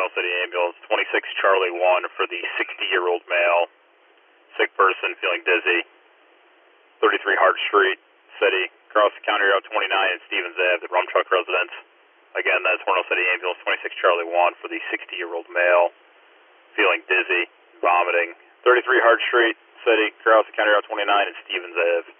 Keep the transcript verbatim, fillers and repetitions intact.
Hornell City Ambulance, twenty-six Charlie one for the sixty-year-old male. Sick person, feeling dizzy. thirty-three Hart Street, City, across the County Route twenty-nine at Stevens Ave, the Rum Truck residence. Again, that's Hornell City Ambulance, twenty-six Charlie one for the sixty-year-old male. Feeling dizzy, vomiting. thirty-three Hart Street, City, across the County Route twenty-nine at Stevens Ave.